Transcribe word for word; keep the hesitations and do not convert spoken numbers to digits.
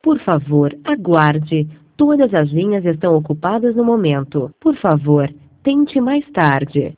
Por favor, aguarde. Todas as linhas estão ocupadas no momento. Por favor, tente mais tarde.